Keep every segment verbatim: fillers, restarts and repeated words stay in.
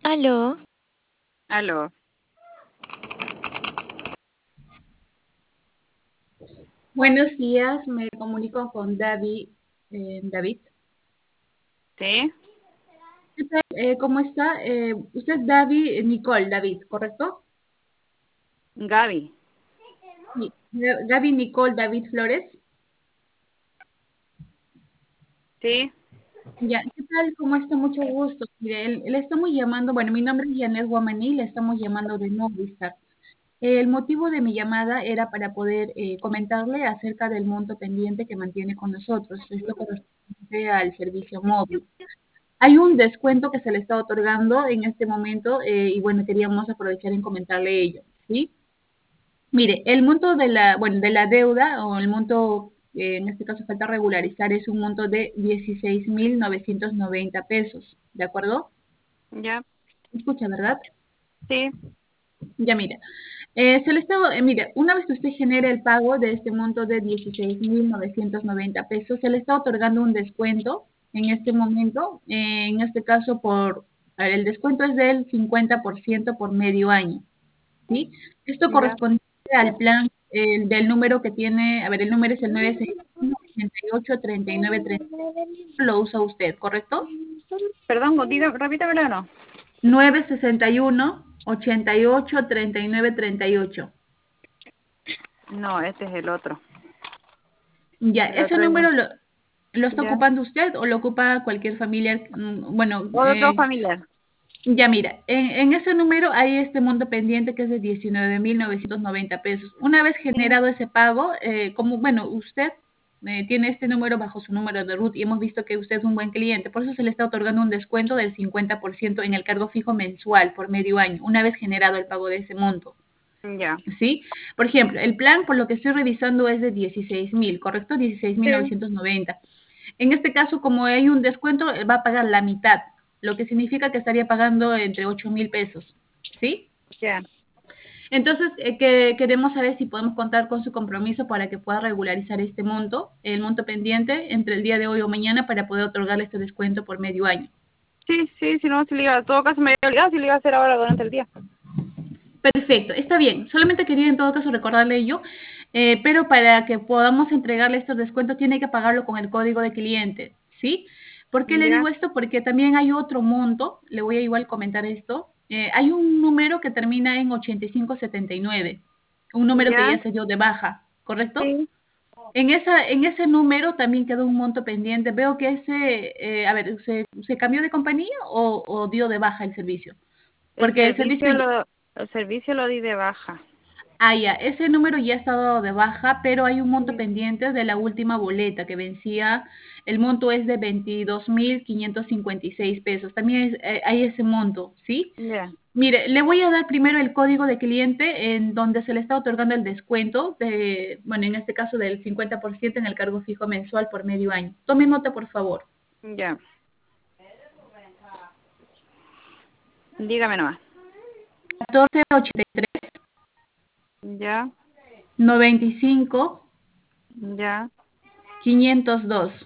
Aló, Aló, Buenos días, me comunico con David. eh, David. ¿sí? ¿Qué tal? Eh, ¿cómo está? Eh, usted es David, eh, Nicole, David, ¿correcto? Gaby, Sí. Ga- Gaby Nicole David Flores. ¿sí? Ya, ¿qué tal? ¿Cómo está? Mucho gusto. Mire, el- le estamos llamando, bueno, mi nombre es Janet Guamaní, le estamos llamando de Movistar. El motivo de mi llamada era para poder eh, comentarle acerca del monto pendiente que mantiene con nosotros. Esto corresponde al servicio móvil. Hay un descuento que se le está otorgando en este momento eh, y bueno, queríamos aprovechar en comentarle ello, ¿sí? Mire, el monto de la, bueno, de la deuda o el monto, eh, en este caso falta regularizar, es un monto de dieciséis mil novecientos noventa pesos, ¿de acuerdo? ¿Ya? Escucha, ¿verdad? ¿Sí? Ya mira, eh, se le está, eh, mire, una vez que usted genere el pago de este monto de dieciséis mil novecientos noventa pesos, se le está otorgando un descuento en este momento, eh, en este caso por, a ver, el descuento es del cincuenta por ciento por medio año, ¿sí? Esto ¿Ya? corresponde al plan eh, del número que tiene, a ver, el número es el nueve seis uno, ochenta y ocho, treinta y nueve, treinta, lo usa usted, ¿correcto? Perdón, diga, repítamelo o no. nueve sesenta y uno, ochenta y ocho, treinta y nueve, treinta y ocho. No, este es el otro. Ya, El ese otro es... número lo, lo está ¿Ya? ocupando usted o lo ocupa cualquier familiar. Mm, Bueno, Otro eh, familiar. ya mira, en, en ese número hay este monto pendiente que es de diecinueve mil novecientos noventa pesos. Una vez Sí. generado ese pago, eh, como, bueno, usted eh, tiene este número bajo su número de RUT y hemos visto que usted es un buen cliente, por eso se le está otorgando un descuento del cincuenta por ciento en el cargo fijo mensual por medio año, una vez generado el pago de ese monto. Ya. ¿Sí? Por ejemplo, el plan, por lo que estoy revisando, es de dieciséis mil, ¿correcto? dieciséis mil Sí. novecientos noventa. En este caso, como hay un descuento, eh, va a pagar la mitad, lo que significa que estaría pagando entre ocho mil pesos, ¿sí? Ya. Entonces, eh, que queremos saber si podemos contar con su compromiso para que pueda regularizar este monto, el monto pendiente, entre el día de hoy o mañana para poder otorgarle este descuento por medio año. Sí, sí, si no, si le iba, en todo caso me había olvidado si le iba a hacer ahora durante el día. Perfecto, está bien. Solamente quería en todo caso recordarle ello, eh, pero para que podamos entregarle estos descuentos tiene que pagarlo con el código de cliente, ¿sí? ¿Por qué le Ya. digo esto? Porque también hay otro monto, le voy a igual comentar esto. Eh, hay un número que termina en ochenta y cinco setenta y nueve, un número que Ya. ya se dio de baja, ¿correcto? Sí. En, esa, en ese número también quedó un monto pendiente. Veo que ese, eh, a ver, ¿se, se cambió de compañía o, o dio de baja el servicio? El Porque el servicio. servicio lo, el servicio lo di de baja. Ah, ya, ese número ya está dado de baja, pero hay un monto Sí. pendiente de la última boleta que vencía. El monto es de veintidós mil quinientos cincuenta y seis pesos. También es- eh, hay ese monto, ¿sí? Ya. Mire, le voy a dar primero el código de cliente en donde se le está otorgando el descuento de, bueno, en este caso del cincuenta por ciento en el cargo fijo mensual por medio año. Tome nota, por favor. Ya. Dígame nomás. catorce ochenta y tres Ya. noventa y cinco Ya. quinientos dos.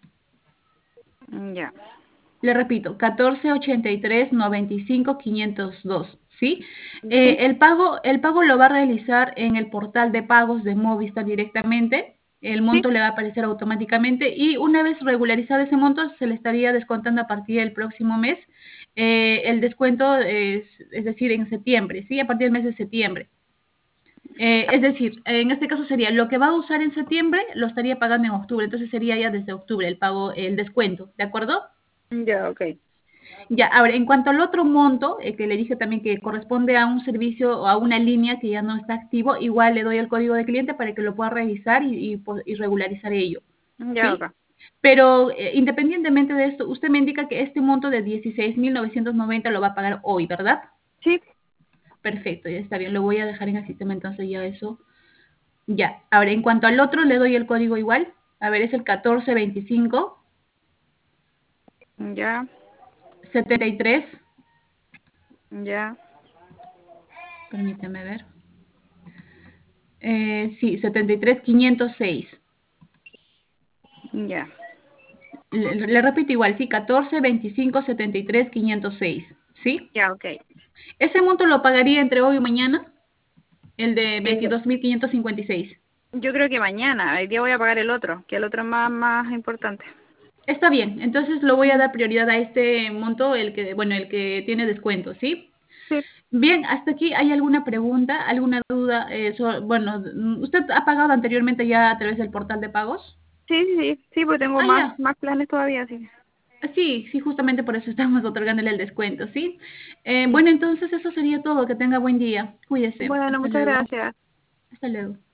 Ya. Le repito, catorce ochenta y tres noventa y cinco quinientos dos, ¿sí? Eh, Sí. el pago, el pago lo va a realizar en el portal de pagos de Movistar directamente. El Sí. monto le va a aparecer automáticamente y una vez regularizado ese monto se le estaría descontando a partir del próximo mes eh, el descuento, es, es decir, en septiembre, ¿sí? A partir del mes de septiembre. Eh, es decir, en este caso sería lo que va a usar en septiembre lo estaría pagando en octubre, entonces sería ya desde octubre el pago, el descuento, ¿de acuerdo? Ya, ok. Ya, ahora, en cuanto al otro monto, eh, que le dije también que corresponde a un servicio o a una línea que ya no está activo, igual le doy el código de cliente para que lo pueda revisar y, y, pues, y regularizar ello, Ya, ¿sí? ok. Pero eh, independientemente de esto, usted me indica que este monto de dieciséis mil novecientos noventa lo va a pagar hoy, ¿verdad? Sí. Perfecto, ya está bien, lo voy a dejar en el sistema entonces ya eso. Ya, ahora, en cuanto al otro, le doy el código igual. A ver, es el catorce veinticinco Ya. setenta y tres. Ya. Permítame ver. Eh, sí, setenta y tres quinientos seis. Ya. Le, le repito igual, sí, catorce veinticinco setenta y tres quinientos seis. ¿sí? Ya, ok. Ese monto lo pagaría entre hoy y mañana, el de Eh, veintidós mil quinientos cincuenta y seis. yo creo que mañana, hoy día voy a pagar el otro, que el otro es más, más importante. Está bien, entonces lo voy a dar prioridad a este monto, el que, bueno, el que tiene descuento, ¿sí? Sí, Bien, hasta aquí, ¿hay alguna pregunta, alguna duda? Eh, so- bueno, ¿usted ha pagado anteriormente ya a través del portal de pagos? sí, sí, sí, sí, porque tengo Ah, más, ya. más planes todavía, sí. Sí, sí, justamente por eso estamos otorgándole el descuento, ¿sí? Eh, Sí. bueno, entonces eso sería todo. Que tenga buen día. Cuídese. Bueno, Hasta muchas luego. gracias. Hasta luego.